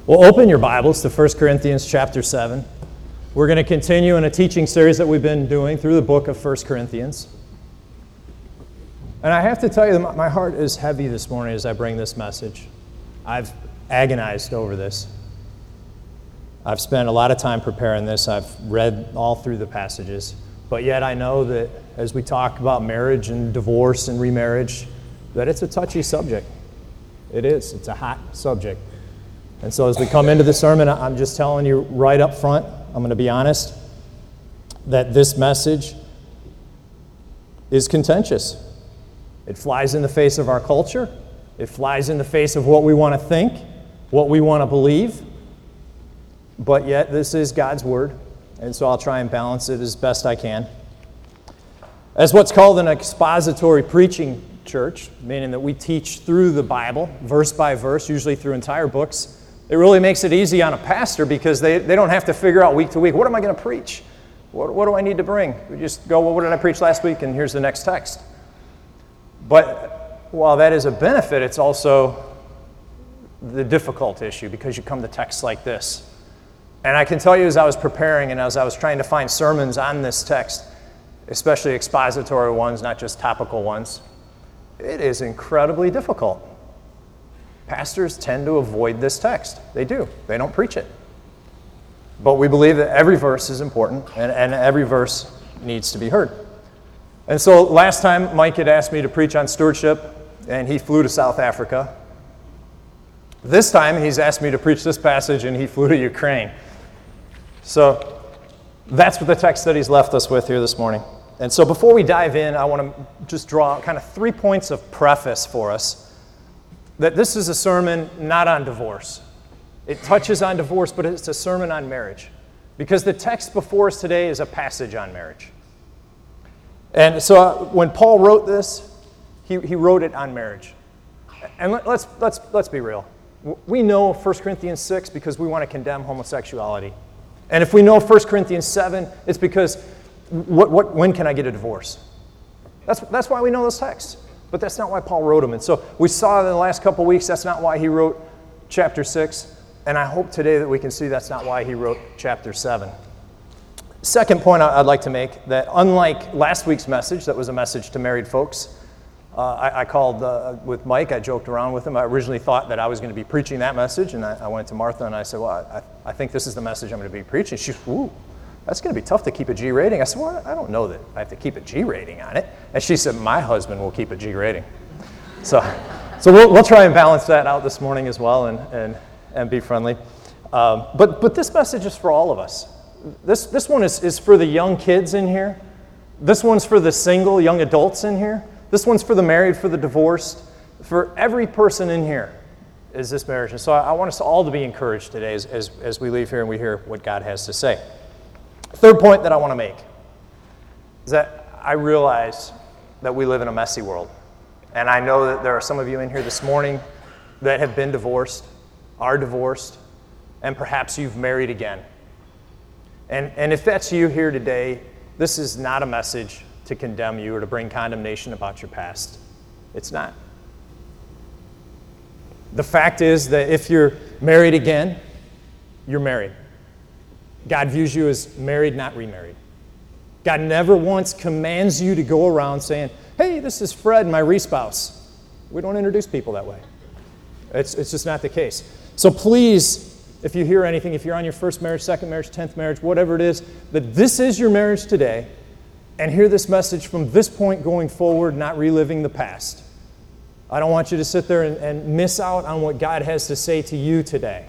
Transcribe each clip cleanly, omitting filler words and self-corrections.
Well, open your Bibles to 1 Corinthians chapter 7. We're going to continue in a teaching series that we've been doing through the book of 1 Corinthians. And I have to tell you that my heart is heavy this morning as I bring this message. I've agonized over this. I've spent a lot of time preparing this. I've read all through the passages. But yet I know that as we talk about marriage and divorce and remarriage, that it's a touchy subject. It is. It's a hot subject. And so as we come into the sermon, I'm just telling you right up front, I'm going to be honest, that this message is contentious. It flies in the face of our culture. It flies in the face of what we want to think, what we want to believe. But yet this is God's Word, and so I'll try and balance it as best I can. As what's called an expository preaching church, meaning that we teach through the Bible, verse by verse, usually through entire books, it really makes it easy on a pastor because they don't have to figure out week to week, what am I going to preach? What do I need to bring? We just go, well, what did I preach last week? And here's the next text. But while that is a benefit, it's also the difficult issue because you come to texts like this. And I can tell you as I was preparing and as I was trying to find sermons on this text, especially expository ones, not just topical ones, it is incredibly difficult. Pastors tend to avoid this text. They do. They don't preach it. But we believe that every verse is important and every verse needs to be heard. And so last time Mike had asked me to preach on stewardship and he flew to South Africa. This time he's asked me to preach this passage and he flew to Ukraine. So that's what the text that he's left us with here this morning. And so before we dive in, I want to just draw kind of 3 points of preface for us. That this is a sermon not on divorce. It touches on divorce, but it's a sermon on marriage. Because the text before us today is a passage on marriage. And so when Paul wrote this, he wrote it on marriage. And let's be real. We know 1 Corinthians 6 because we want to condemn homosexuality. And if we know 1 Corinthians 7, it's because when can I get a divorce? That's why we know those texts. But that's not why Paul wrote them. And so we saw in the last couple weeks that's not why he wrote chapter 6. And I hope today that we can see that's not why he wrote chapter 7. Second point I'd like to make, that unlike last week's message, that was a message to married folks, I called with Mike, I joked around with him. I originally thought that I was going to be preaching that message. And I went to Martha and I said, well, I think this is the message I'm going to be preaching. She said, ooh, that's going to be tough to keep a G rating. I said, well, I don't know that I have to keep a G rating on it. And she said, my husband will keep a G rating. So we'll try and balance that out this morning as well and be friendly. But this message is for all of us. This one is for the young kids in here. This one's for the single young adults in here. This one's for the married, for the divorced. For every person in here is this marriage. And so I want us all to be encouraged today as we leave here and we hear what God has to say. Third point that I want to make is that I realize that we live in a messy world. And I know that there are some of you in here this morning that have been divorced, are divorced, and perhaps you've married again. And if that's you here today, this is not a message to condemn you or to bring condemnation about your past. It's not. The fact is that if you're married again, you're married. God views you as married, not remarried. God never once commands you to go around saying, hey, this is Fred, my re-spouse. We don't introduce people that way. It's just not the case. So please, if you hear anything, if you're on your first marriage, second marriage, 10th marriage, whatever it is, that this is your marriage today, and hear this message from this point going forward, not reliving the past. I don't want you to sit there and miss out on what God has to say to you today.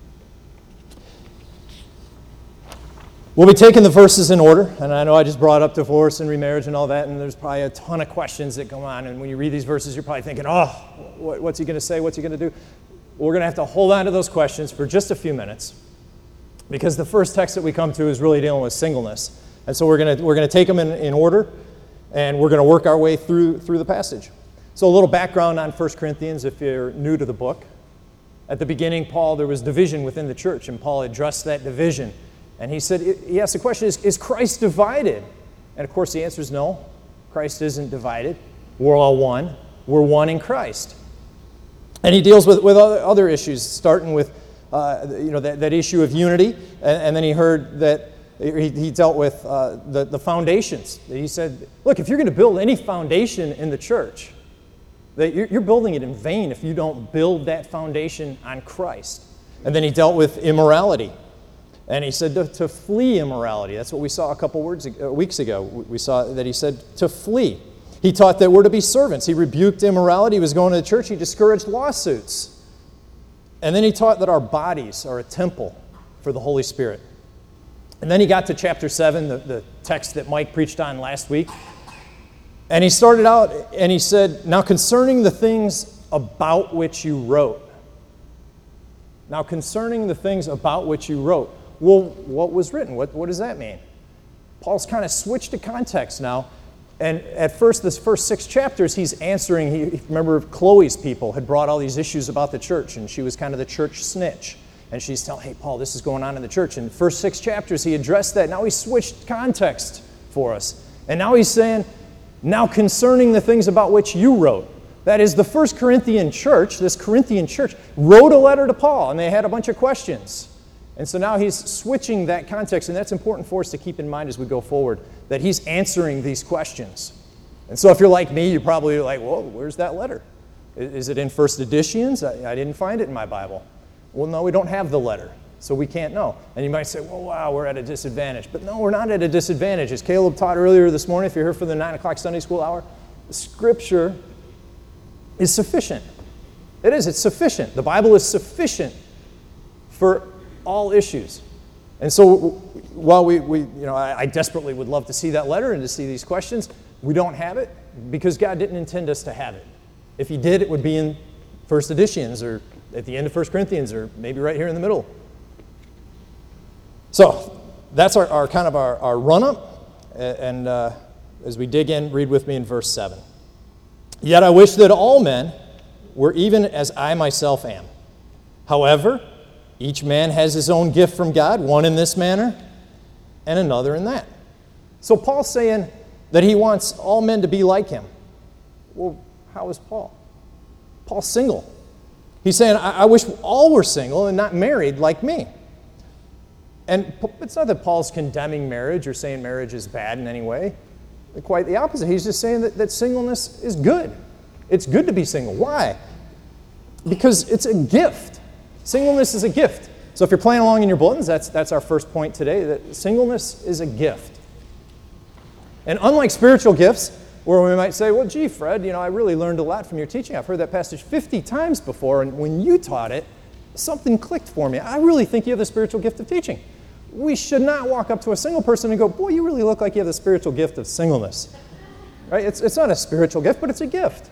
We'll be taking the verses in order, and I know I just brought up divorce and remarriage and all that, and there's probably a ton of questions that go on, and when you read these verses, you're probably thinking, oh, what's he going to say, what's he going to do? We're going to have to hold on to those questions for just a few minutes, because the first text that we come to is really dealing with singleness, and so we're going to take them in order, and we're going to work our way through the passage. So a little background on 1 Corinthians if you're new to the book. At the beginning, there was division within the church, and Paul addressed that division. And he asked the question, is Christ divided? And of course the answer is no. Christ isn't divided. We're all one. We're one in Christ. And he deals with other issues, starting with that issue of unity, and then he heard that he dealt with the foundations. He said, look, if you're going to build any foundation in the church, that you're building it in vain if you don't build that foundation on Christ. And then he dealt with immorality. And he said to flee immorality. That's what we saw a couple weeks ago. We saw that he said to flee. He taught that we're to be servants. He rebuked immorality. He was going to the church. He discouraged lawsuits. And then he taught that our bodies are a temple for the Holy Spirit. And then he got to chapter 7, the text that Mike preached on last week. And he started out and he said, now concerning the things about which you wrote. Now concerning the things about which you wrote. Well, what was written? What does that mean? Paul's kind of switched the context now. And at first, this first 6 chapters, he's answering. Remember, Chloe's people had brought all these issues about the church, and she was kind of the church snitch. And she's telling, hey, Paul, this is going on in the church. In the first 6 chapters, he addressed that. Now he switched context for us. And now he's saying, now concerning the things about which you wrote. That is, the first Corinthian church, this Corinthian church, wrote a letter to Paul, and they had a bunch of questions. And so now he's switching that context, and that's important for us to keep in mind as we go forward, that he's answering these questions. And so if you're like me, you're probably like, whoa, where's that letter? Is it in first editions? I didn't find it in my Bible. Well, no, we don't have the letter, so we can't know. And you might say, well, wow, we're at a disadvantage. But no, we're not at a disadvantage. As Caleb taught earlier this morning, if you're here for the 9 o'clock Sunday school hour, Scripture is sufficient. It is. It's sufficient. The Bible is sufficient for all issues. And so while I desperately would love to see that letter and to see these questions, we don't have it because God didn't intend us to have it. If he did, it would be in first editions or at the end of 1 Corinthians or maybe right here in the middle. So that's our kind of our run-up. And as we dig in, read with me in verse 7. Yet I wish that all men were even as I myself am. However, each man has his own gift from God, one in this manner and another in that. So Paul's saying that he wants all men to be like him. Well, how is Paul? Paul's single. He's saying, I wish all were single and not married like me. And it's not that Paul's condemning marriage or saying marriage is bad in any way. Quite the opposite. He's just saying that singleness is good. It's good to be single. Why? Because it's a gift. Singleness is a gift. So if you're playing along in your bulletins, that's our first point today, that singleness is a gift. And unlike spiritual gifts, where we might say, well, gee, Fred, I really learned a lot from your teaching. I've heard that passage 50 times before, and when you taught it, something clicked for me. I really think you have the spiritual gift of teaching. We should not walk up to a single person and go, boy, you really look like you have the spiritual gift of singleness. Right? It's not a spiritual gift, but it's a gift.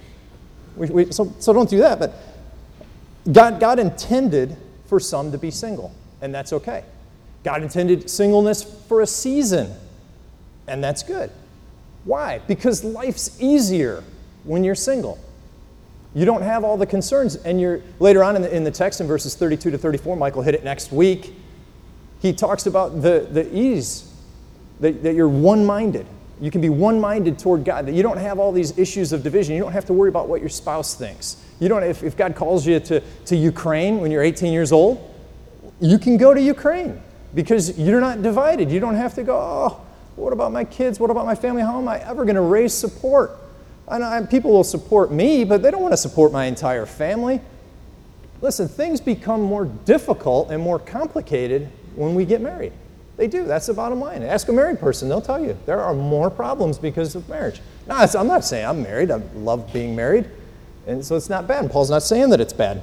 So don't do that. But God intended for some to be single, and that's okay. God intended singleness for a season, and that's good. Why? Because life's easier when you're single. You don't have all the concerns, and you're later on in the text in verses 32 to 34, Michael hit it next week, he talks about the ease, that you're one-minded. You can be one-minded toward God, that you don't have all these issues of division. You don't have to worry about what your spouse thinks. You don't. If God calls you to Ukraine when you're 18 years old, you can go to Ukraine because you're not divided. You don't have to go, oh, what about my kids? What about my family? How am I ever going to raise support? People will support me, but they don't want to support my entire family. Listen, things become more difficult and more complicated when we get married. They do. That's the bottom line. Ask a married person. They'll tell you there are more problems because of marriage. No, I'm not saying I'm married. I love being married. And so it's not bad. And Paul's not saying that it's bad.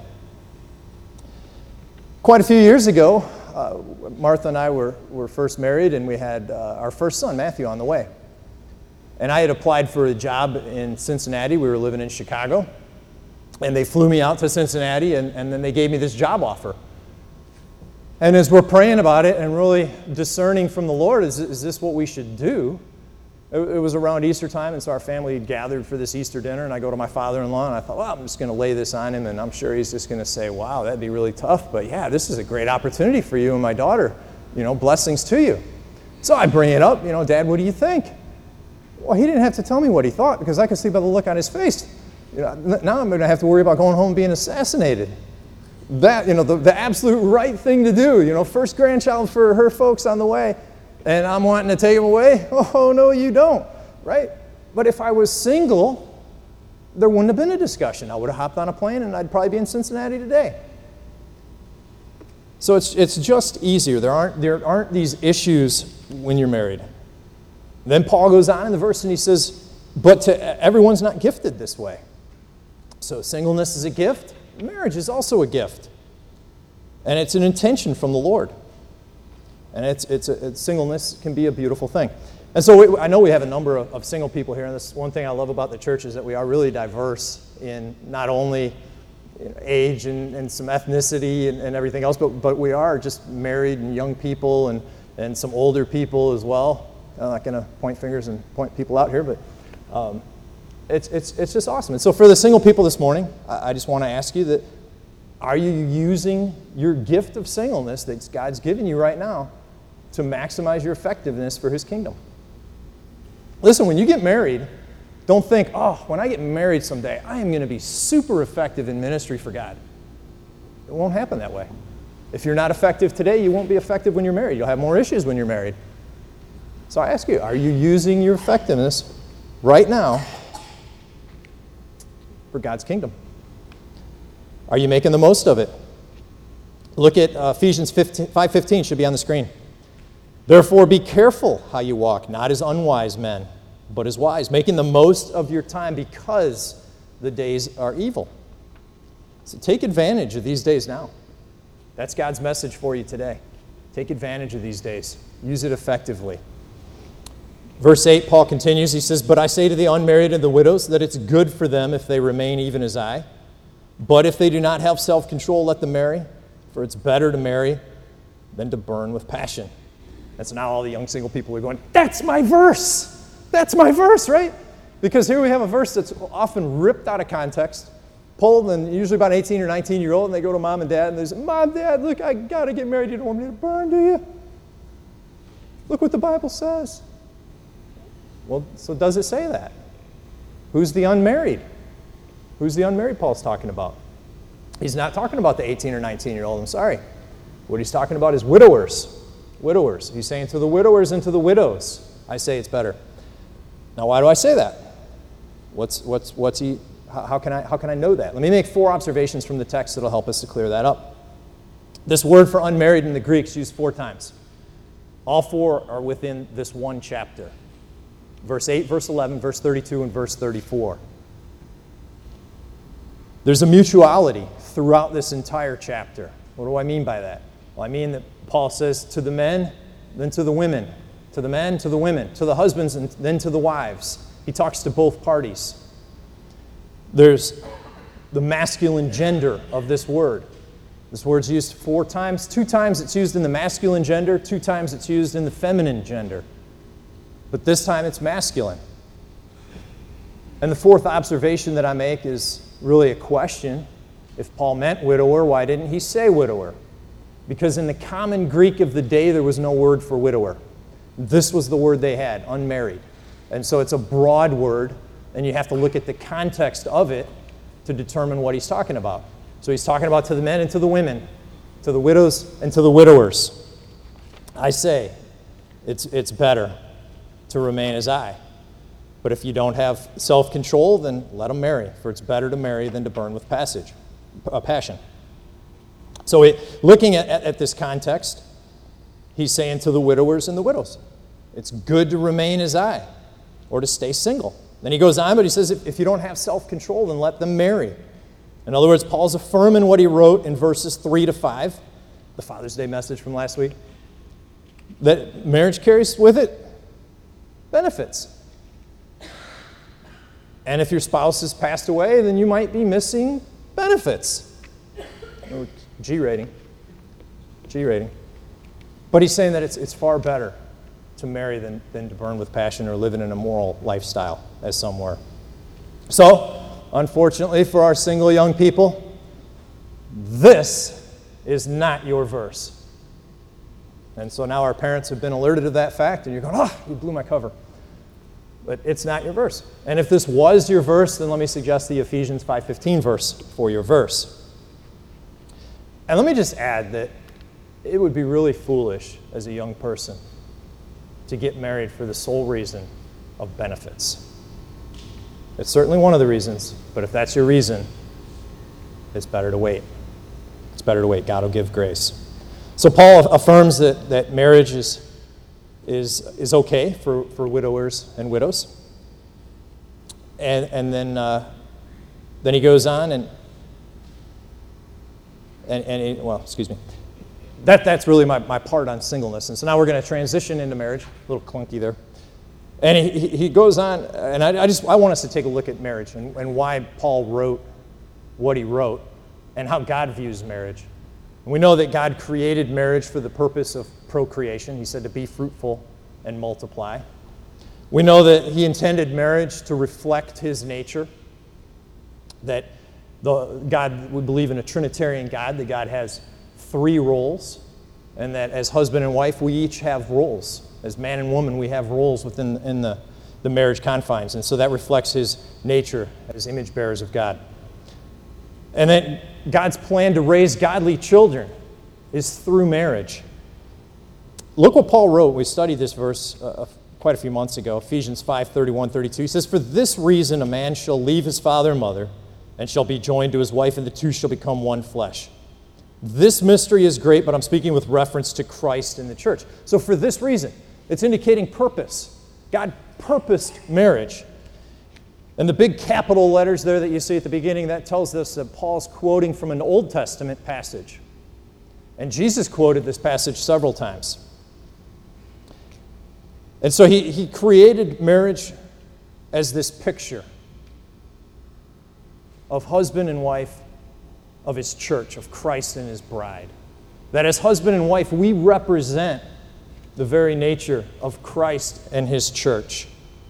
Quite a few years ago, Martha and I were first married, and we had our first son, Matthew, on the way. And I had applied for a job in Cincinnati. We were living in Chicago. And they flew me out to Cincinnati, and then they gave me this job offer. And as we're praying about it and really discerning from the Lord, is this what we should do? It was around Easter time, and so our family gathered for this Easter dinner, and I go to my father-in-law, and I thought, well, I'm just going to lay this on him, and I'm sure he's just going to say, wow, that'd be really tough, but yeah, this is a great opportunity for you and my daughter. Blessings to you. So I bring it up, Dad, what do you think? Well, he didn't have to tell me what he thought because I could see by the look on his face. Now I'm going to have to worry about going home and being assassinated. that, the absolute right thing to do. First grandchild for her folks on the way, and I'm wanting to take them away. Oh, no, you don't, right? But if I was single, there wouldn't have been a discussion. I would have hopped on a plane, and I'd probably be in Cincinnati today. So it's just easier. There aren't these issues when you're married. Then Paul goes on in the verse, and he says, but everyone's not gifted this way. So singleness is a gift. Marriage is also a gift. And it's an intention from the Lord. And singleness can be a beautiful thing. And so I know we have a number of single people here, and this one thing I love about the church is that we are really diverse in not only age and some ethnicity and everything else, but we are just married and young people and some older people as well. I'm not going to point fingers and point people out here, but it's just awesome. And so for the single people this morning, I just want to ask you that, are you using your gift of singleness that God's given you right now to maximize your effectiveness for His kingdom? Listen, when you get married, don't think, oh, when I get married someday, I am going to be super effective in ministry for God. It won't happen that way. If you're not effective today, you won't be effective when you're married. You'll have more issues when you're married. So I ask you, are you using your effectiveness right now for God's kingdom? Are you making the most of it? Look at Ephesians 5:15, should be on the screen. Therefore, be careful how you walk, not as unwise men, but as wise, making the most of your time because the days are evil. So take advantage of these days now. That's God's message for you today. Take advantage of these days. Use it effectively. Verse 8, Paul continues. He says, but I say to the unmarried and the widows that it's good for them if they remain even as I. But if they do not have self-control, let them marry, for it's better to marry than to burn with passion. And so now all the young single people are going, that's my verse. That's my verse, right? Because here we have a verse that's often ripped out of context, pulled, and usually about 18 or 19-year-old, and they go to mom and dad, and they say, Mom, Dad, look, I got to get married. You don't want me to burn, do you? Look what the Bible says. Well, so does it say that? Who's the unmarried? Who's the unmarried Paul's talking about? He's not talking about the 18 or 19-year-old, I'm sorry. What he's talking about is widowers. Widowers. He's saying to the widowers and to the widows, I say it's better. Now, why do I say that? How can I know that? Let me make 4 observations from the text that'll help us to clear that up. This word for unmarried in the Greek is used 4 times. All 4 are within this one chapter. Verse 8, verse 11, verse 32, and verse 34. There's a mutuality throughout this entire chapter. What do I mean by that? Well, I mean that Paul says to the men, then to the women, to the men, to the women, to the husbands, and then to the wives. He talks to both parties. There's the masculine gender of this word. This word's used 4 times. 2 times it's used in the masculine gender, 2 times it's used in the feminine gender. But this time it's masculine. And the 4th observation that I make is really a question. If Paul meant widower, why didn't he say widower? Because in the common Greek of the day, there was no word for widower. This was the word they had, unmarried. And so it's a broad word, and you have to look at the context of it to determine what he's talking about. So he's talking about to the men and to the women, to the widows and to the widowers. I say, it's better to remain as I. But if you don't have self-control, then let them marry, for it's better to marry than to burn with passion. So looking at this context, he's saying to the widowers and the widows, it's good to remain as I, or to stay single. Then he goes on, but he says, if you don't have self-control, then let them marry. In other words, Paul's affirming what he wrote in verses 3 to 5, the Father's Day message from last week, that marriage carries with it benefits. And if your spouse has passed away, then you might be missing benefits. G rating. But he's saying that it's far better to marry than to burn with passion or live in an immoral lifestyle, as some were. So, unfortunately for our single young people, this is not your verse. And so now our parents have been alerted to that fact, and you're going, you blew my cover. But it's not your verse. And if this was your verse, then let me suggest the Ephesians 5:15 verse for your verse. And let me just add that it would be really foolish as a young person to get married for the sole reason of benefits. It's certainly one of the reasons, but if that's your reason, it's better to wait. It's better to wait. God will give grace. So Paul affirms that marriage is okay for widowers and widows. And then he goes on and excuse me. That's really my part on singleness. And so now we're going to transition into marriage. A little clunky there. And he goes on, and I want us to take a look at marriage and why Paul wrote what he wrote and how God views marriage. And we know that God created marriage for the purpose of procreation. He said to be fruitful and multiply. We know that he intended marriage to reflect his nature, that we believe in a Trinitarian God, that God has 3 roles, and that as husband and wife, we each have roles. As man and woman, we have roles within the marriage confines, and so that reflects his nature as image bearers of God. And then God's plan to raise godly children is through marriage. Look what Paul wrote. We studied this verse quite a few months ago, Ephesians 5:31-32. He says, "For this reason a man shall leave his father and mother, and shall be joined to his wife, and the two shall become one flesh." This mystery is great, but I'm speaking with reference to Christ and the church. So for this reason, it's indicating purpose. God purposed marriage. And the big capital letters there that you see at the beginning, that tells us that Paul's quoting from an Old Testament passage. And Jesus quoted this passage several times. And so he created marriage as this picture of husband and wife of his church, of Christ and his bride. That as husband and wife, we represent the very nature of Christ and his church.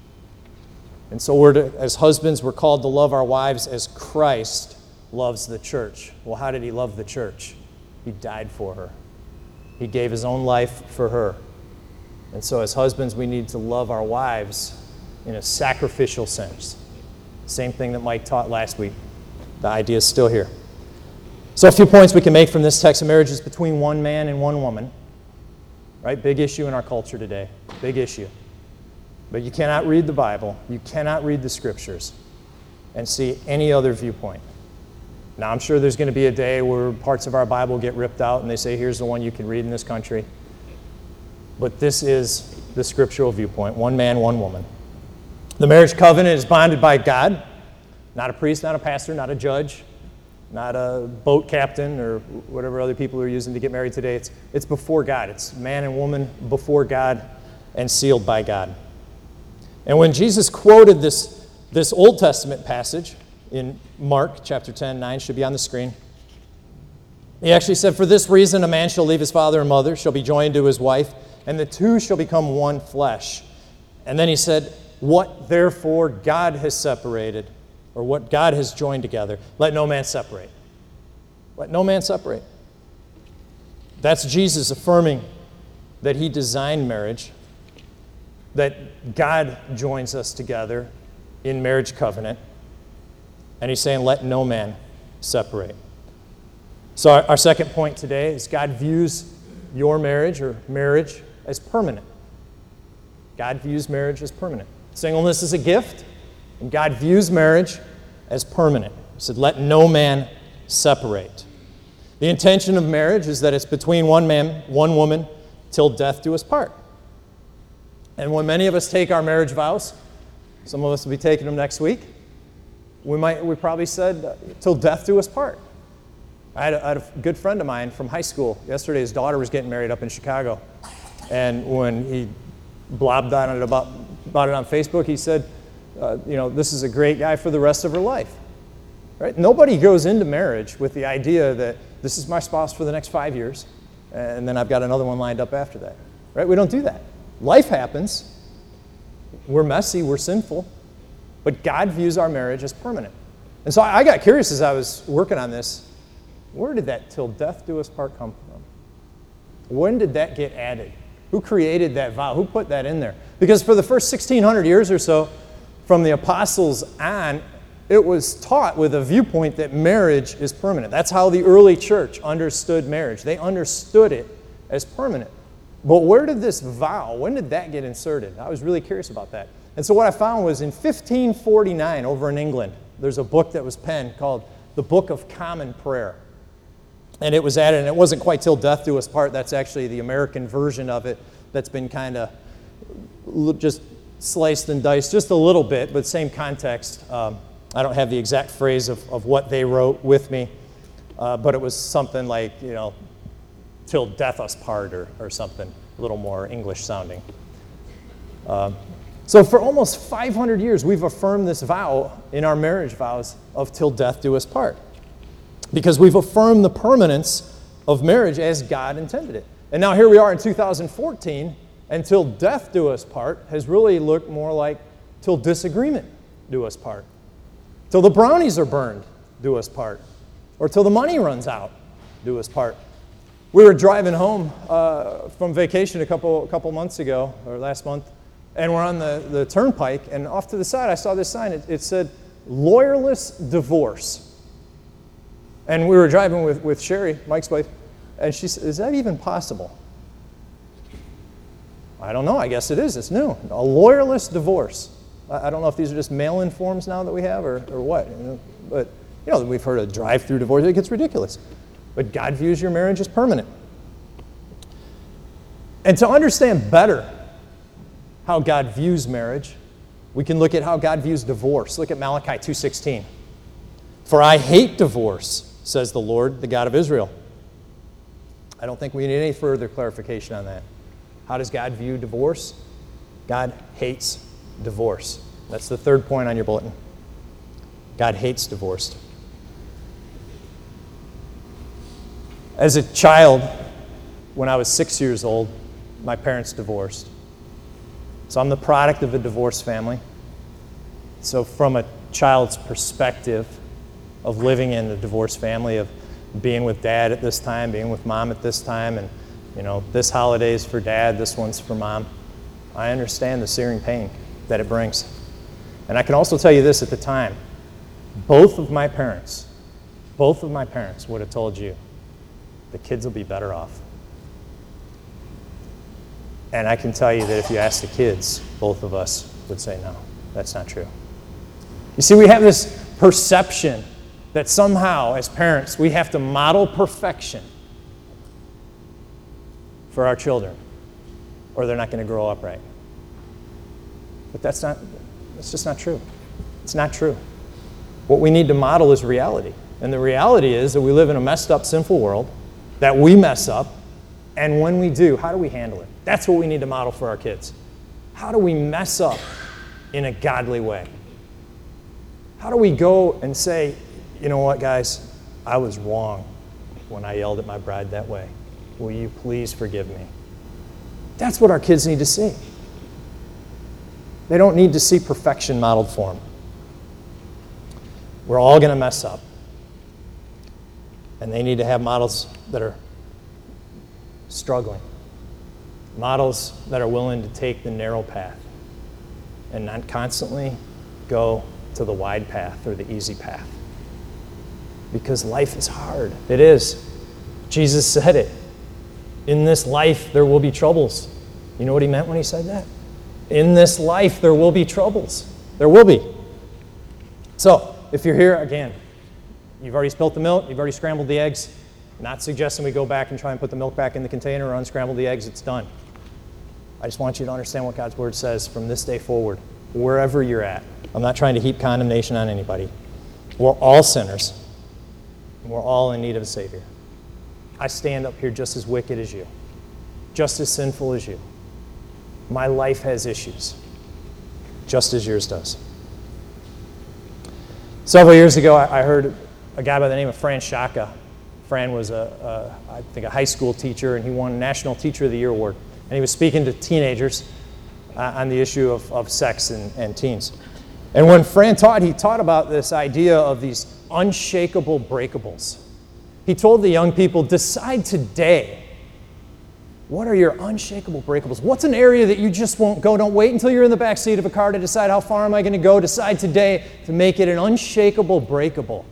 And so as husbands, we're called to love our wives as Christ loves the church. Well, how did he love the church? He died for her. He gave his own life for her. And so as husbands, we need to love our wives in a sacrificial sense. Same thing that Mike taught last week. The idea is still here. So a few points we can make from this text of marriage is between one man and one woman. Right? Big issue in our culture today. Big issue. But you cannot read the Bible, you cannot read the Scriptures and see any other viewpoint. Now, I'm sure there's going to be a day where parts of our Bible get ripped out and they say, here's the one you can read in this country. But this is the scriptural viewpoint, one man, one woman. The marriage covenant is bonded by God, not a priest, not a pastor, not a judge, not a boat captain or whatever other people are using to get married today. It's before God. It's man and woman before God and sealed by God. And when Jesus quoted this Old Testament passage in Mark chapter 10, 9 should be on the screen. He actually said, "For this reason a man shall leave his father and mother, shall be joined to his wife, and the two shall become one flesh." And then he said, "What therefore God has separated, or what God has joined together, let no man separate." Let no man separate. That's Jesus affirming that he designed marriage, that God joins us together in marriage covenant. And he's saying, let no man separate. So our second point today is God views your marriage or marriage as permanent. God views marriage as permanent. Singleness is a gift, and God views marriage as permanent. He said, let no man separate. The intention of marriage is that it's between one man, one woman, till death do us part. And when many of us take our marriage vows, some of us will be taking them next week, we probably said, till death do us part. I had a good friend of mine from high school. Yesterday, his daughter was getting married up in Chicago. And when he blobbed on it about it on Facebook, he said, this is a great guy for the rest of her life. Right? Nobody goes into marriage with the idea that this is my spouse for the next 5 years, and then I've got another one lined up after that. Right? We don't do that. Life happens. We're messy. We're sinful. But God views our marriage as permanent. And so I got curious as I was working on this. Where did that till death do us part come from? When did that get added? Who created that vow? Who put that in there? Because for the first 1,600 years or so, from the apostles on, it was taught with a viewpoint that marriage is permanent. That's how the early church understood marriage. They understood it as permanent. But where did this vow, when did that get inserted? I was really curious about that. And so what I found was in 1549 over in England, there's a book that was penned called the Book of Common Prayer. And it was added, and it wasn't quite till death do us part. That's actually the American version of it that's been kind of just sliced and diced just a little bit, but same context. I don't have the exact phrase of what they wrote with me, but it was something like, till death us part or something, a little more English sounding. So for almost 500 years, we've affirmed this vow in our marriage vows of till death do us part, because we've affirmed the permanence of marriage as God intended it. And now here we are in 2014, and till death do us part has really looked more like till disagreement do us part. Till the brownies are burned, do us part. Or till the money runs out, do us part. We were driving home from vacation a couple months ago, or last month, and we're on the turnpike, and off to the side I saw this sign. It said, lawyerless divorce. And we were driving with Sherry, Mike's wife, and she said, is that even possible? I don't know, I guess it is, it's new. A lawyerless divorce. I don't know if these are just mail-in forms now that we have or what. But, we've heard of drive-through divorce. It gets ridiculous. But God views your marriage as permanent. And to understand better how God views marriage, we can look at how God views divorce. Look at Malachi 2:16. For I hate divorce, says the Lord, the God of Israel. I don't think we need any further clarification on that. How does God view divorce? God hates divorce. That's the third point on your bulletin. God hates divorce. As a child, when I was 6 years old, my parents divorced. So I'm the product of a divorced family. So from a child's perspective of living in a divorced family, of being with dad at this time, being with mom at this time, and this holiday's for dad, this one's for mom, I understand the searing pain that it brings. And I can also tell you this, at the time, both of my parents would have told you the kids will be better off. And I can tell you that if you ask the kids, both of us would say no, that's not true. You see, we have this perception that somehow, as parents, we have to model perfection for our children, or they're not going to grow up right. But that's just not true. It's not true. What we need to model is reality. And the reality is that we live in a messed up, sinful world, that we mess up, and when we do, how do we handle it? That's what we need to model for our kids. How do we mess up in a godly way? How do we go and say, you know what, guys, I was wrong when I yelled at my bride that way. Will you please forgive me? That's what our kids need to see. They don't need to see perfection modeled for them. We're all going to mess up. And they need to have models that are struggling. Models that are willing to take the narrow path and not constantly go to the wide path or the easy path. Because life is hard. It is. Jesus said it. In this life, there will be troubles. You know what he meant when he said that? In this life, there will be troubles. There will be. So, if you're here, again, you've already spilt the milk, you've already scrambled the eggs. Not suggesting we go back and try and put the milk back in the container or unscramble the eggs. It's done. I just want you to understand what God's Word says from this day forward, wherever you're at. I'm not trying to heap condemnation on anybody. We're all sinners. We're all in need of a Savior. I stand up here just as wicked as you, just as sinful as you. My life has issues, just as yours does. Several years ago, I heard a guy by the name of Fran Shaka. Fran was, I think, a high school teacher, and he won National Teacher of the Year award. And he was speaking to teenagers on the issue of sex and teens. And when Fran taught, he taught about this idea of these unshakable breakables. He told the young people, decide today What are your unshakable breakables? What's an area that you just won't go? Don't wait until you're in the back seat of a car to decide how far am I going to go. Decide today to make it an unshakable breakable.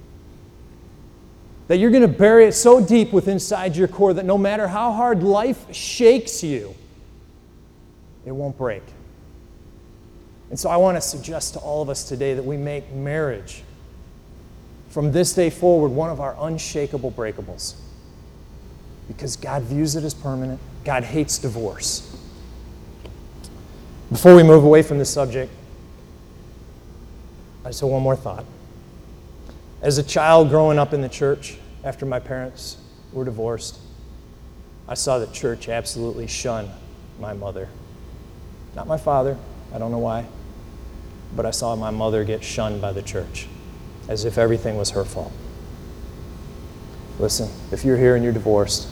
That you're going to bury it so deep within inside your core that no matter how hard life shakes you, it won't break. And so I want to suggest to all of us today that we make marriage, from this day forward, one of our unshakable breakables. Because God views it as permanent. God hates divorce. Before we move away from this subject, I just have one more thought. As a child growing up in the church, after my parents were divorced, I saw the church absolutely shun my mother. Not my father, I don't know why, but I saw my mother get shunned by the church, as if everything was her fault. Listen, if you're here and you're divorced,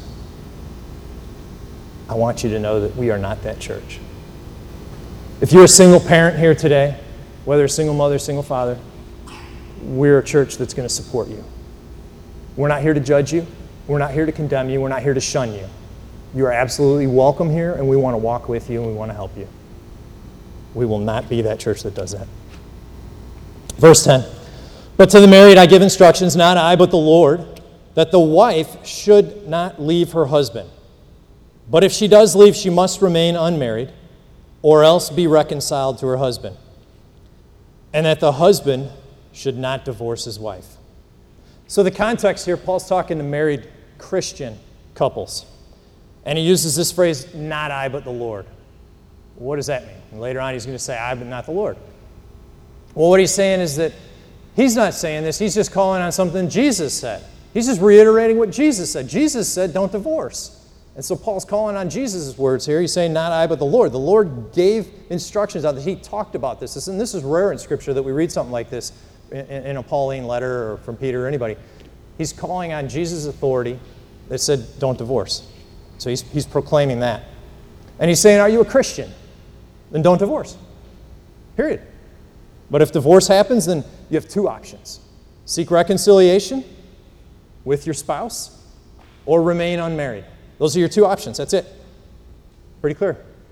I want you to know that we are not that church. If you're a single parent here today, whether a single mother, single father, we're a church that's going to support you. We're not here to judge you. We're not here to condemn you. We're not here to shun you. You are absolutely welcome here, and we want to walk with you, and we want to help you. We will not be that church that does that. Verse 10, but to the married I give instructions, not I, but the Lord, that the wife should not leave her husband. But if she does leave, she must remain unmarried, or else be reconciled to her husband. And that the husband should not divorce his wife. So the context here, Paul's talking to married Christian couples. And he uses this phrase, not I, but the Lord. What does that mean? And later on, he's going to say, I, but not the Lord. Well, what he's saying is that he's not saying this. He's just calling on something Jesus said. He's just reiterating what Jesus said. Jesus said, don't divorce. And so Paul's calling on Jesus' words here. He's saying, not I, but the Lord. The Lord gave instructions out. He talked about this. And this is rare in Scripture that we read something like this in a Pauline letter or from Peter or anybody. He's calling on Jesus' authority that said, don't divorce. So he's proclaiming that. And he's saying, are you a Christian? Then don't divorce. Period. But if divorce happens, then you have two options. Seek reconciliation with your spouse or remain unmarried. Those are your two options. That's it. Pretty clear.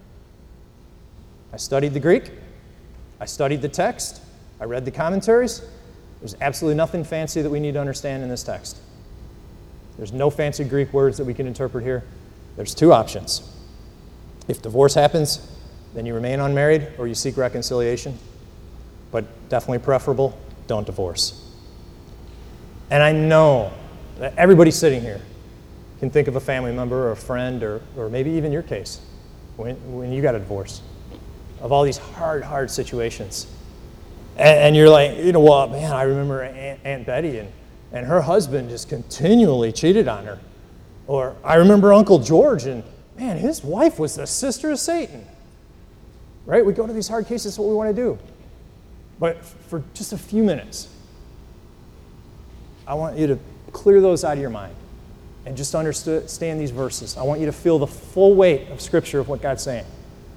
I studied the Greek. I studied the text. I read the commentaries. There's absolutely nothing fancy that we need to understand in this text. There's no fancy Greek words that we can interpret here. There's two options. If divorce happens, then you remain unmarried or you seek reconciliation. But definitely preferable, don't divorce. And I know that everybody sitting here can think of a family member or a friend or maybe even your case when you got a divorce, of all these hard situations. And you're like, you know what, man, I remember Aunt Betty and her husband just continually cheated on her. Or I remember Uncle George and, man, his wife was the sister of Satan. Right? We go to these hard cases, that's what we want to do. But for just a few minutes, I want you to clear those out of your mind and just understand these verses. I want you to feel the full weight of Scripture of what God's saying.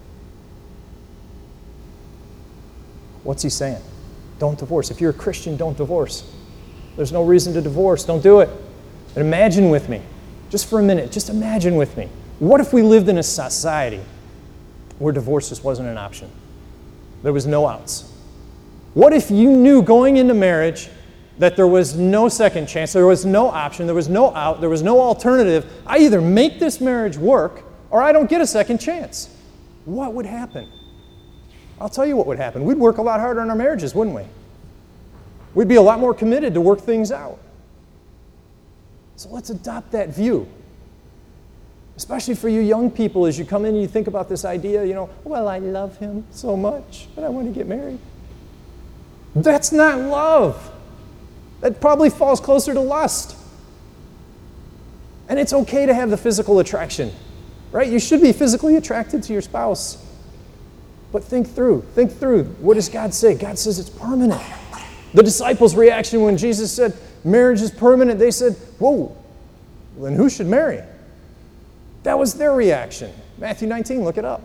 What's he saying? Don't divorce. If you're a Christian, don't divorce. There's no reason to divorce. Don't do it. And imagine with me, just for a minute, just imagine with me, what if we lived in a society where divorce just wasn't an option? There was no outs. What if you knew going into marriage that there was no second chance, there was no option, there was no out, there was no alternative? I either make this marriage work or I don't get a second chance. What would happen? I'll tell you what would happen. We'd work a lot harder on our marriages, wouldn't we? We'd be a lot more committed to work things out. So let's adopt that view. Especially for you young people, as you come in and you think about this idea, well, I love him so much, but I want to get married. That's not love. That probably falls closer to lust. And it's okay to have the physical attraction, right? You should be physically attracted to your spouse. But think through. What does God say? God says it's permanent. The disciples' reaction when Jesus said marriage is permanent, they said, whoa, then who should marry? That was their reaction. Matthew 19, look it up.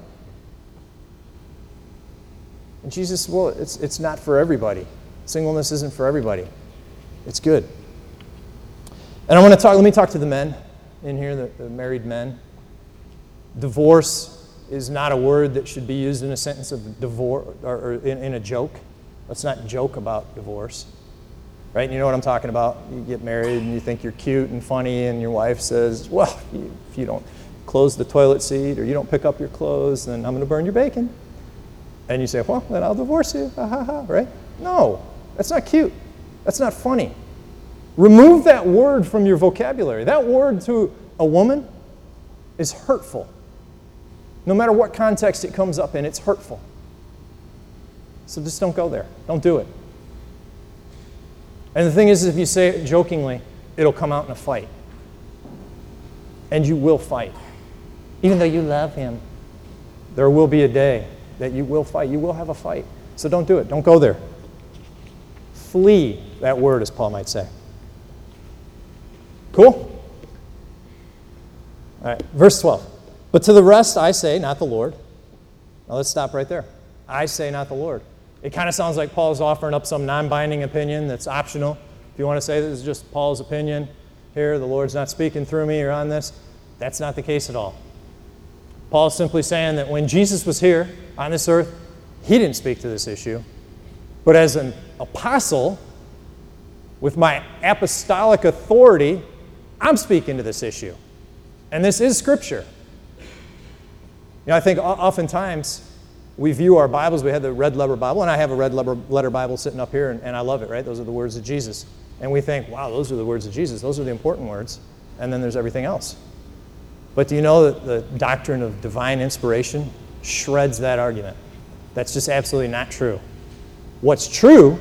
And Jesus said, well, it's not for everybody. Singleness isn't for everybody. It's good. And let me talk to the men in here, the married men. Divorce is not a word that should be used in a sentence of divorce or in a joke. Let's not joke about divorce. Right? You know what I'm talking about? You get married and you think you're cute and funny, and your wife says, well, if you don't close the toilet seat or you don't pick up your clothes, then I'm going to burn your bacon. And you say, well, then I'll divorce you. Ha, ha, ha, right? No, that's not cute. That's not funny. Remove that word from your vocabulary. That word to a woman is hurtful. No matter what context it comes up in, it's hurtful. So just don't go there. Don't do it. And the thing is, if you say it jokingly, it'll come out in a fight. And you will fight. Even though you love him, there will be a day that you will fight. You will have a fight. So don't do it. Don't go there. Flee that word, as Paul might say. Cool? All right, verse 12. But to the rest I say, not the Lord. Now let's stop right there. I say, not the Lord. It kind of sounds like Paul's offering up some non-binding opinion that's optional. If you want to say this is just Paul's opinion here, the Lord's not speaking through me or on this, that's not the case at all. Paul's simply saying that when Jesus was here on this earth, he didn't speak to this issue. But as an apostle, with my apostolic authority, I'm speaking to this issue. And this is Scripture. You know, I think oftentimes we view our Bibles, we have the red letter Bible, and I have a red letter Bible sitting up here, and I love it, right? Those are the words of Jesus. And we think, wow, those are the words of Jesus. Those are the important words. And then there's everything else. But do you know that the doctrine of divine inspiration shreds that argument? That's just absolutely not true. What's true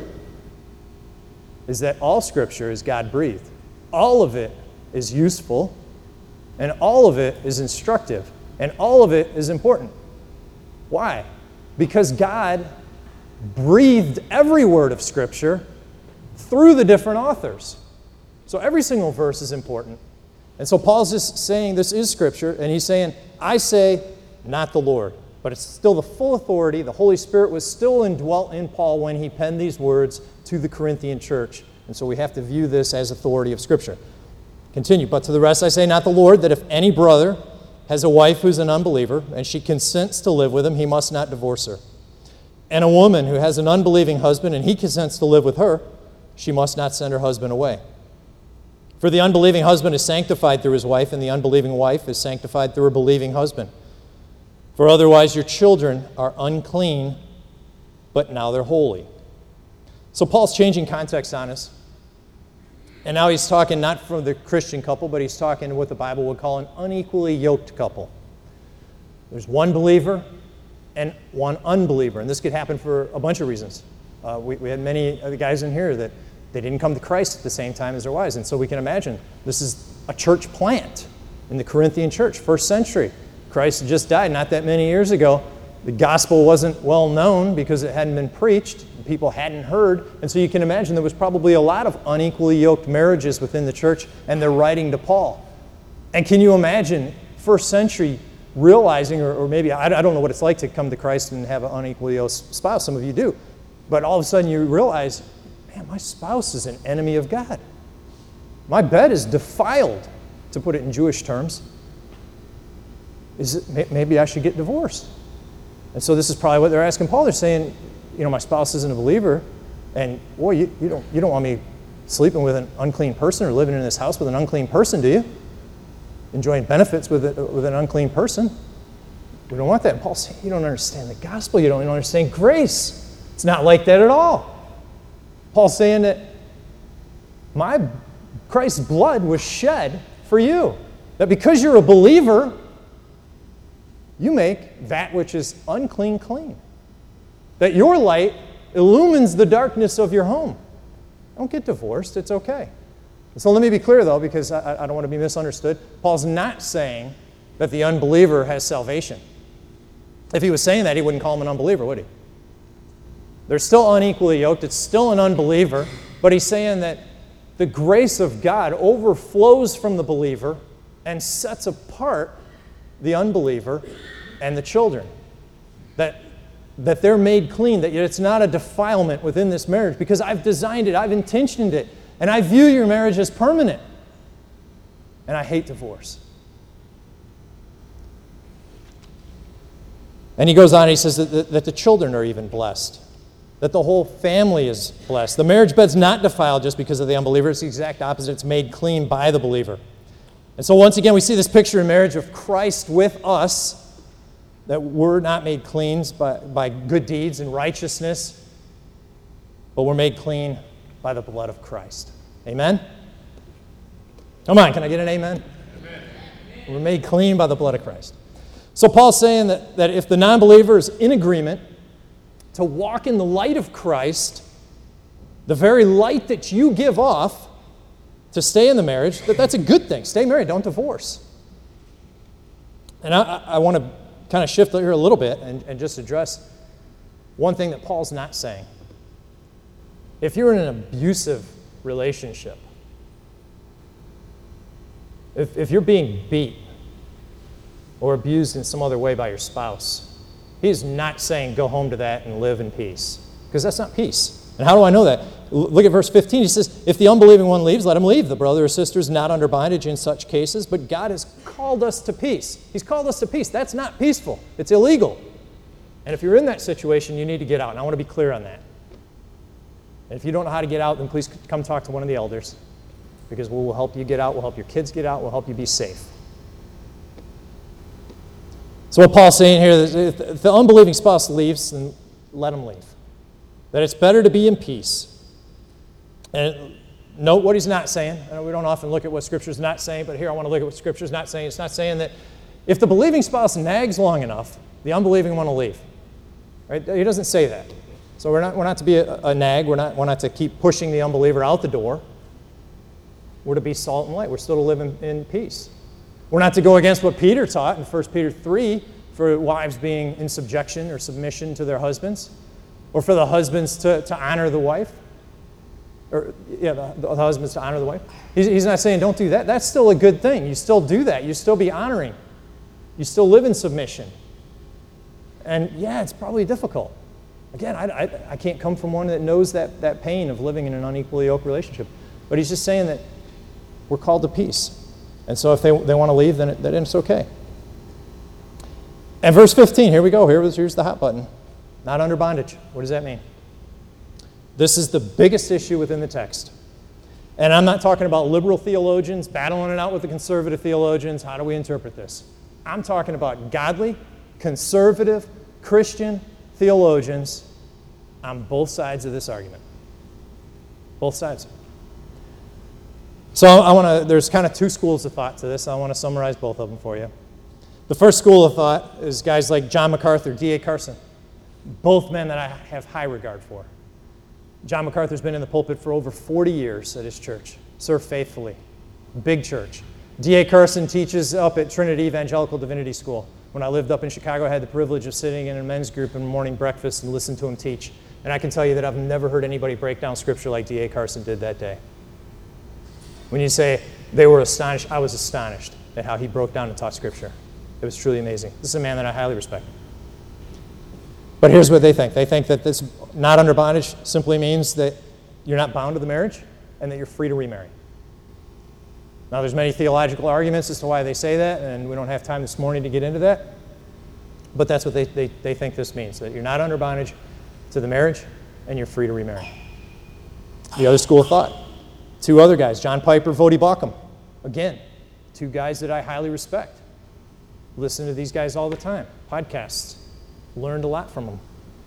is that all Scripture is God-breathed. All of it is useful, and all of it is instructive, and all of it is important. Why? Because God breathed every word of Scripture through the different authors. So every single verse is important. And so Paul's just saying this is Scripture, and he's saying, I say, not the Lord. But it's still the full authority. The Holy Spirit was still indwelt in Paul when he penned these words to the Corinthian church. And so we have to view this as authority of Scripture. Continue. But to the rest I say, not the Lord, that if any brother has a wife who's an unbeliever, and she consents to live with him, he must not divorce her. And a woman who has an unbelieving husband, and he consents to live with her, she must not send her husband away. For the unbelieving husband is sanctified through his wife, and the unbelieving wife is sanctified through her believing husband. For otherwise your children are unclean, but now they're holy. So Paul's changing context on us. And now he's talking not for the Christian couple, but he's talking what the Bible would call an unequally yoked couple. There's one believer and one unbeliever. And this could happen for a bunch of reasons. We had many of the guys in here that they didn't come to Christ at the same time as their wives. And so we can imagine this is a church plant in the Corinthian church, first century. Christ had just died not that many years ago. The gospel wasn't well known because it hadn't been preached. People hadn't heard. And so you can imagine there was probably a lot of unequally yoked marriages within the church, and they're writing to Paul. And can you imagine first century realizing, or maybe, I don't know what it's like to come to Christ and have an unequally yoked spouse. Some of you do. But all of a sudden you realize, man, my spouse is an enemy of God. My bed is defiled, to put it in Jewish terms. Maybe I should get divorced. And so this is probably what they're asking Paul. They're saying, you know, my spouse isn't a believer, and boy, you don't want me sleeping with an unclean person or living in this house with an unclean person, do you? Enjoying benefits with an unclean person. We don't want that. And Paul's saying, you don't understand the gospel. You don't understand grace. It's not like that at all. Paul's saying that Christ's blood was shed for you. That because you're a believer, you make that which is unclean clean. That your light illumines the darkness of your home. Don't get divorced. It's okay. So let me be clear, though, because I don't want to be misunderstood. Paul's not saying that the unbeliever has salvation. If he was saying that, he wouldn't call him an unbeliever, would he? They're still unequally yoked. It's still an unbeliever. But he's saying that the grace of God overflows from the believer and sets apart the unbeliever and the children. That they're made clean, that it's not a defilement within this marriage because I've designed it, I've intentioned it, and I view your marriage as permanent. And I hate divorce. And he goes on, he says that the children are even blessed, that the whole family is blessed. The marriage bed's not defiled just because of the unbeliever. It's the exact opposite. It's made clean by the believer. And so once again, we see this picture in marriage of Christ with us, that we're not made clean by good deeds and righteousness, but we're made clean by the blood of Christ. Amen? Come on, can I get an amen? Amen. We're made clean by the blood of Christ. So Paul's saying that if the non-believer is in agreement to walk in the light of Christ, the very light that you give off to stay in the marriage, that's a good thing. Stay married, don't divorce. And I want to kind of shift here a little bit and just address one thing that Paul's not saying. If you're in an abusive relationship, if you're being beat or abused in some other way by your spouse, he's not saying go home to that and live in peace, because that's not peace. And how do I know that? Look at verse 15. He says, if the unbelieving one leaves, let him leave. The brother or sister is not under bondage in such cases, but God has called us to peace. He's called us to peace. That's not peaceful. It's illegal. And if you're in that situation, you need to get out. And I want to be clear on that. And if you don't know how to get out, then please come talk to one of the elders, because we'll help you get out. We'll help your kids get out. We'll help you be safe. So what Paul's saying here is if the unbelieving spouse leaves, then let him leave. That it's better to be in peace. And note what he's not saying. I know we don't often look at what Scripture's not saying, but here I want to look at what Scripture's not saying. It's not saying that if the believing spouse nags long enough, the unbelieving one will leave. Right? He doesn't say that. So we're not to be a nag. We're not to keep pushing the unbeliever out the door. We're to be salt and light. We're still to live in peace. We're not to go against what Peter taught in 1 Peter 3 for wives being in subjection or submission to their husbands, or for the husbands to honor the wife, the husbands to honor the wife. He's not saying don't do that. That's still a good thing. You still do that. You still be honoring. You still live in submission. And yeah, it's probably difficult. Again, I can't come from one that knows that pain of living in an unequally yoked relationship. But he's just saying that we're called to peace. And so if they want to leave, then it's okay. And verse 15, here we go. Here's the hot button. Not under bondage. What does that mean? This is the biggest issue within the text. And I'm not talking about liberal theologians battling it out with the conservative theologians. How do we interpret this? I'm talking about godly, conservative, Christian theologians on both sides of this argument. Both sides. So there's kind of two schools of thought to this. I want to summarize both of them for you. The first school of thought is guys like John MacArthur, D.A. Carson, both men that I have high regard for. John MacArthur's been in the pulpit for over 40 years at his church, served faithfully, big church. D.A. Carson teaches up at Trinity Evangelical Divinity School. When I lived up in Chicago, I had the privilege of sitting in a men's group in morning breakfast and listening to him teach. And I can tell you that I've never heard anybody break down Scripture like D.A. Carson did that day. When you say they were astonished, I was astonished at how he broke down and taught Scripture. It was truly amazing. This is a man that I highly respect. But here's what they think. They think that this not under bondage simply means that you're not bound to the marriage and that you're free to remarry. Now, there's many theological arguments as to why they say that, and we don't have time this morning to get into that. But that's what they think this means, that you're not under bondage to the marriage and you're free to remarry. The other school of thought. Two other guys, John Piper, Voddie Baucham. Again, two guys that I highly respect. Listen to these guys all the time. Podcasts. Learned a lot from them.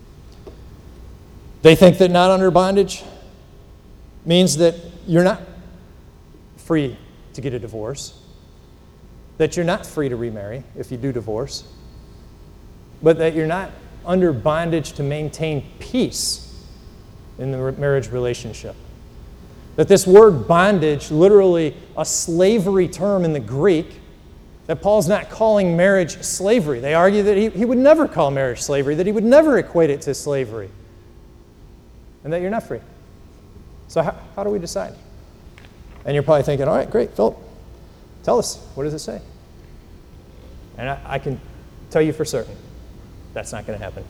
They think that not under bondage means that you're not free to get a divorce, that you're not free to remarry if you do divorce, but that you're not under bondage to maintain peace in the marriage relationship. That this word bondage, literally a slavery term in the Greek, that Paul's not calling marriage slavery. They argue that he would never call marriage slavery, that he would never equate it to slavery, and that you're not free. So how do we decide? And you're probably thinking, all right, great, Philip, tell us, what does it say? And I can tell you for certain, that's not going to happen.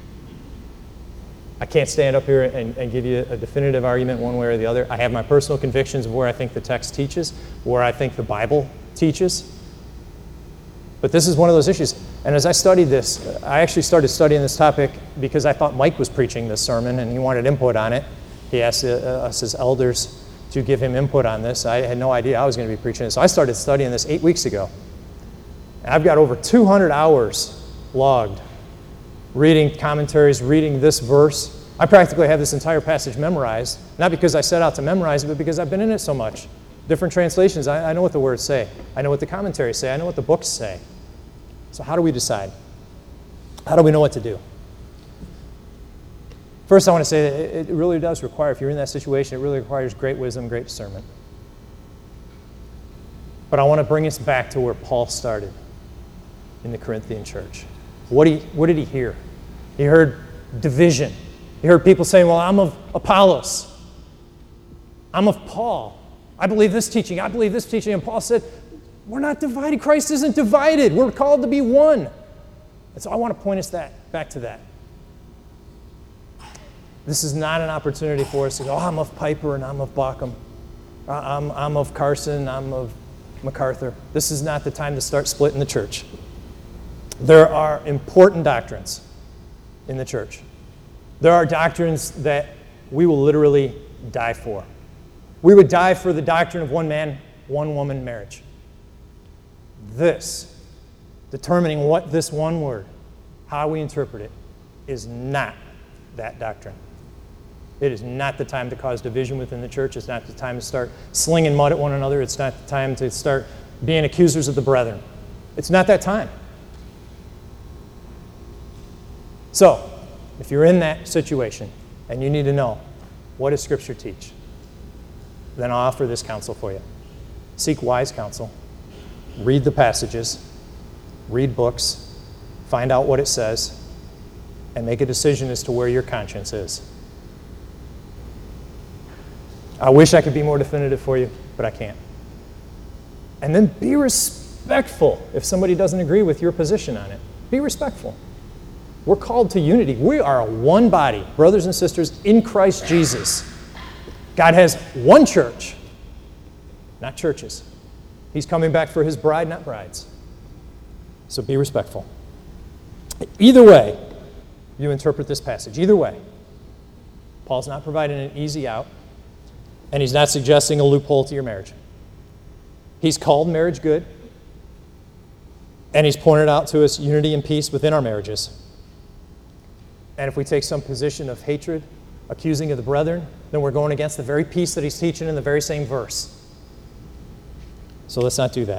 I can't stand up here and give you a definitive argument one way or the other. I have my personal convictions of where I think the text teaches, where I think the Bible teaches. But this is one of those issues. And as I studied this, I actually started studying this topic because I thought Mike was preaching this sermon and he wanted input on it. He asked us as elders to give him input on this. I had no idea I was going to be preaching this. So I started studying this 8 weeks ago. And I've got over 200 hours logged, reading commentaries, reading this verse. I practically have this entire passage memorized, not because I set out to memorize it, but because I've been in it so much. Different translations, I know what the words say. I know what the commentaries say. I know what the books say. So how do we decide? How do we know what to do? First, I want to say that it really does require, if you're in that situation, it really requires great wisdom, great discernment. But I want to bring us back to where Paul started in the Corinthian church. What did he hear? He heard division. He heard people saying, well, I'm of Apollos. I'm of Paul. I believe this teaching. I believe this teaching. And Paul said, we're not divided. Christ isn't divided. We're called to be one. And so I want to point us back to that. This is not an opportunity for us to go, oh, I'm of Piper and I'm of Bauckham. I'm of Carson, I'm of MacArthur. This is not the time to start splitting the church. There are important doctrines in the church. There are doctrines that we will literally die for. We would die for the doctrine of one man, one woman marriage. This, determining what this one word, how we interpret it, is not that doctrine. It is not the time to cause division within the church. It's not the time to start slinging mud at one another. It's not the time to start being accusers of the brethren. It's not that time. So, if you're in that situation and you need to know, what does Scripture teach? Then I'll offer this counsel for you. Seek wise counsel. Read the passages. Read books. Find out what it says. And make a decision as to where your conscience is. I wish I could be more definitive for you, but I can't. And then be respectful if somebody doesn't agree with your position on it. Be respectful. We're called to unity. We are one body, brothers and sisters, in Christ Jesus. God has one church, not churches. He's coming back for his bride, not brides. So be respectful. Either way, you interpret this passage. Either way, Paul's not providing an easy out, and he's not suggesting a loophole to your marriage. He's called marriage good, and he's pointed out to us unity and peace within our marriages. And if we take some position of hatred, accusing of the brethren, then we're going against the very peace that he's teaching in the very same verse. So let's not do that.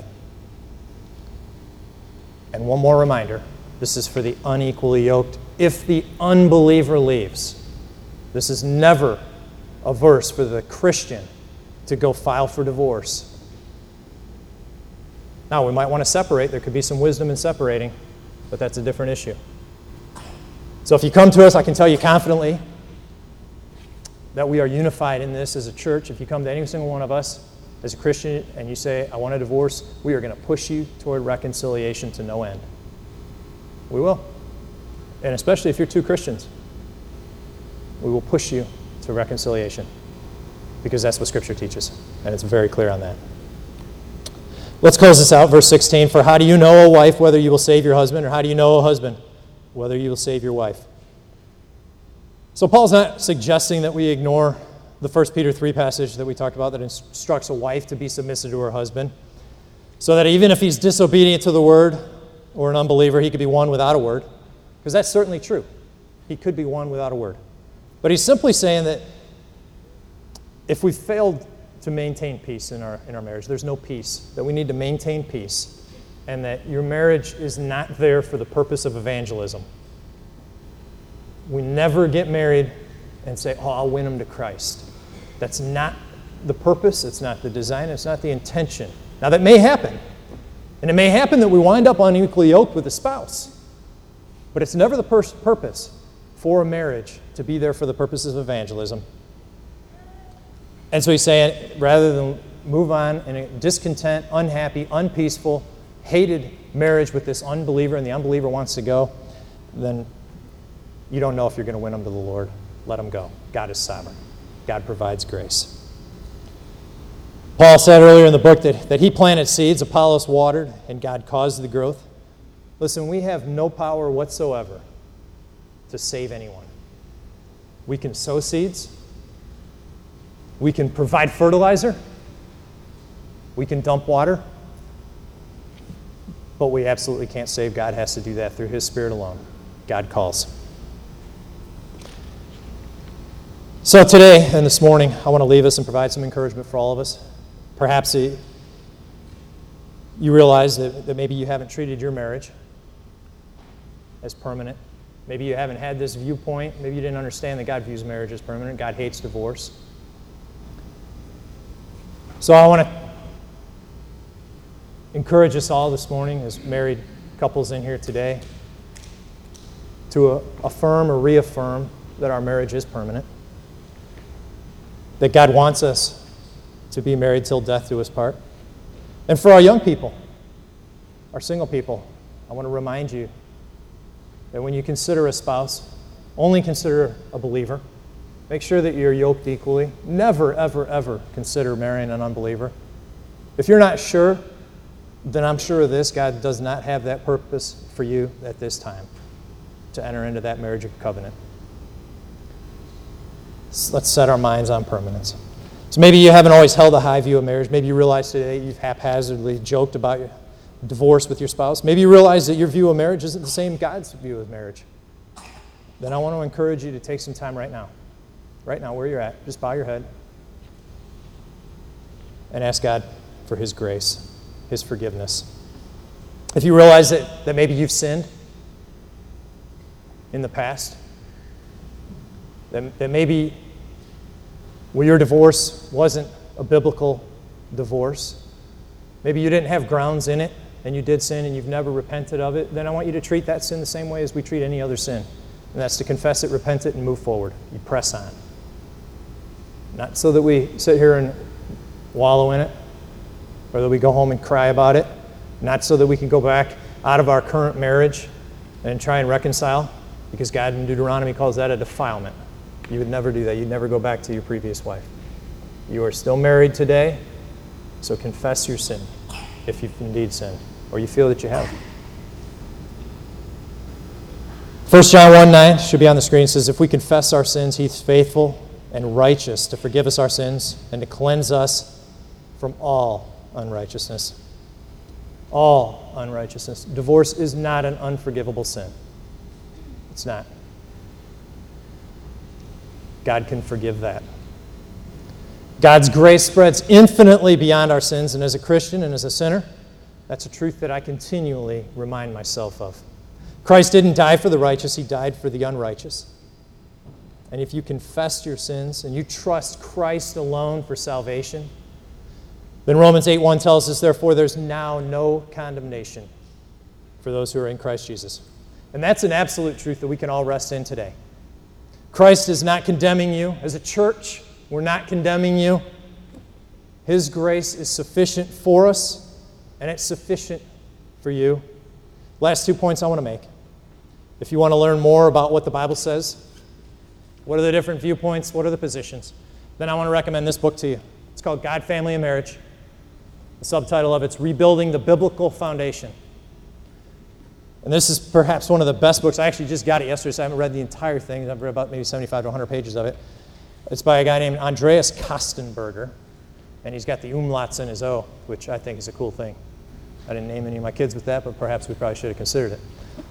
And one more reminder, this is for the unequally yoked. If the unbeliever leaves, this is never a verse for the Christian to go file for divorce. Now, we might want to separate. There could be some wisdom in separating, but that's a different issue. So if you come to us, I can tell you confidently that we are unified in this as a church. If you come to any single one of us as a Christian and you say, I want a divorce, we are going to push you toward reconciliation to no end. We will. And especially if you're two Christians, we will push you to reconciliation because that's what Scripture teaches, and it's very clear on that. Let's close this out, verse 16. For how do you know, O wife, whether you will save your husband, or how do you know, O husband, whether you will save your wife? So Paul's not suggesting that we ignore the 1 Peter 3 passage that we talked about that instructs a wife to be submissive to her husband, so that even if he's disobedient to the word or an unbeliever, he could be won without a word, because that's certainly true. He could be won without a word. But he's simply saying that if we failed to maintain peace in our marriage, there's no peace, that we need to maintain peace, and that your marriage is not there for the purpose of evangelism. We never get married and say, oh, I'll win them to Christ. That's not the purpose, it's not the design, it's not the intention. Now that may happen, and it may happen that we wind up unequally yoked with a spouse, but it's never the purpose for a marriage to be there for the purposes of evangelism. And so he's saying, rather than move on in a discontent, unhappy, unpeaceful, hated marriage with this unbeliever, and the unbeliever wants to go, then you don't know if you're going to win them to the Lord. Let them go. God is sovereign. God provides grace. Paul said earlier in the book that he planted seeds, Apollos watered, and God caused the growth. Listen, we have no power whatsoever to save anyone. We can sow seeds. We can provide fertilizer. We can dump water. But we absolutely can't save. God has to do that through His Spirit alone. God calls. So today and this morning, I want to leave us and provide some encouragement for all of us. Perhaps you realize that maybe you haven't treated your marriage as permanent. Maybe you haven't had this viewpoint. Maybe you didn't understand that God views marriage as permanent. God hates divorce. So I want to encourage us all this morning as married couples in here today to affirm or reaffirm that our marriage is permanent. That God wants us to be married till death do us part. And for our young people, our single people, I want to remind you that when you consider a spouse, only consider a believer. Make sure that you're yoked equally. Never, ever, ever consider marrying an unbeliever. If you're not sure, then I'm sure of this, God does not have that purpose for you at this time to enter into that marriage covenant. So let's set our minds on permanence. So maybe you haven't always held a high view of marriage. Maybe you realize today you've haphazardly joked about your divorce with your spouse. Maybe you realize that your view of marriage isn't the same God's view of marriage. Then I want to encourage you to take some time right now where you're at, just bow your head and ask God for His grace, His forgiveness. If you realize that maybe you've sinned in the past, that maybe your divorce wasn't a biblical divorce, maybe you didn't have grounds in it and you did sin and you've never repented of it, then I want you to treat that sin the same way as we treat any other sin. And that's to confess it, repent it, and move forward. You press on. Not so that we sit here and wallow in it, or that we go home and cry about it. Not so that we can go back out of our current marriage and try and reconcile, because God in Deuteronomy calls that a defilement. You would never do that. You'd never go back to your previous wife. You are still married today, so confess your sin if you've indeed sinned, or you feel that you have. 1 John 1:9 should be on the screen. It says, if we confess our sins, He's faithful and righteous to forgive us our sins and to cleanse us from all unrighteousness. All unrighteousness. Divorce is not an unforgivable sin. It's not. God can forgive that. God's grace spreads infinitely beyond our sins, and as a Christian and as a sinner, that's a truth that I continually remind myself of. Christ didn't die for the righteous, He died for the unrighteous. And if you confess your sins and you trust Christ alone for salvation, then Romans 8:1 tells us, therefore, there's now no condemnation for those who are in Christ Jesus. And that's an absolute truth that we can all rest in today. Christ is not condemning you. As a church, we're not condemning you. His grace is sufficient for us, and it's sufficient for you. Last 2 points I want to make. If you want to learn more about what the Bible says, what are the different viewpoints, what are the positions, then I want to recommend this book to you. It's called God, Family, and Marriage. The subtitle of it's Rebuilding the Biblical Foundation. And this is perhaps one of the best books. I actually just got it yesterday, so I haven't read the entire thing. I've read about maybe 75 to 100 pages of it. It's by a guy named Andreas Kostenberger, and he's got the umlauts in his O, which I think is a cool thing. I didn't name any of my kids with that, but perhaps we probably should have considered it.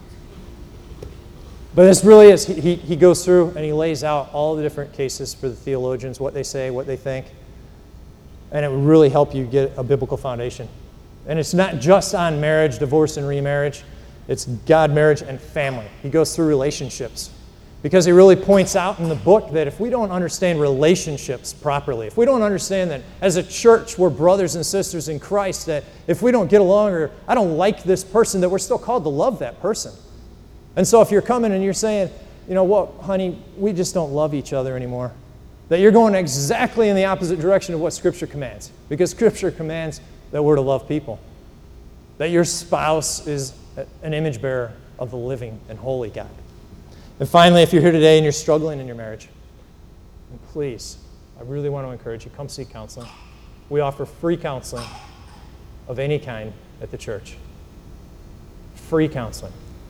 But this really is, he goes through and he lays out all the different cases for the theologians, what they say, what they think, and it would really help you get a biblical foundation. And it's not just on marriage, divorce, and remarriage. It's God, marriage, and family. He goes through relationships because he really points out in the book that if we don't understand relationships properly, if we don't understand that as a church we're brothers and sisters in Christ, that if we don't get along or I don't like this person, that we're still called to love that person. And so if you're coming and you're saying, you know what, honey, we just don't love each other anymore, that you're going exactly in the opposite direction of what Scripture commands. Because Scripture commands that we're to love people. That your spouse is an image bearer of the living and holy God. And finally, if you're here today and you're struggling in your marriage, then please, I really want to encourage you, come seek counseling. We offer free counseling of any kind at the church. free counseling.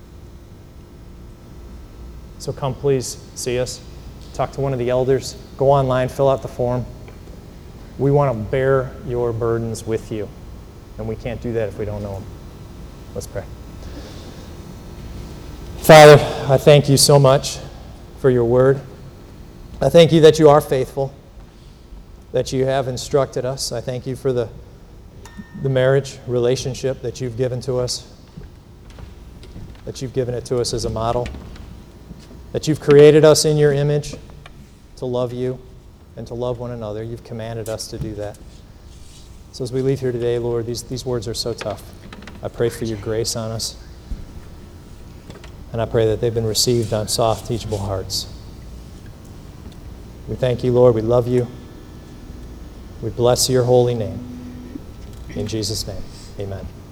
So come please see us. Talk to one of the elders. Go online, fill out the form. We want to bear your burdens with you. And we can't do that if we don't know them. Let's pray. Father, I thank you so much for your word. I thank you that you are faithful, that you have instructed us. I thank you for the marriage relationship that you've given to us, that you've given it to us as a model, that you've created us in your image to love you and to love one another. You've commanded us to do that. So as we leave here today, Lord, these words are so tough. I pray for your grace on us. And I pray that they've been received on soft, teachable hearts. We thank you, Lord. We love you. We bless your holy name. In Jesus' name, amen.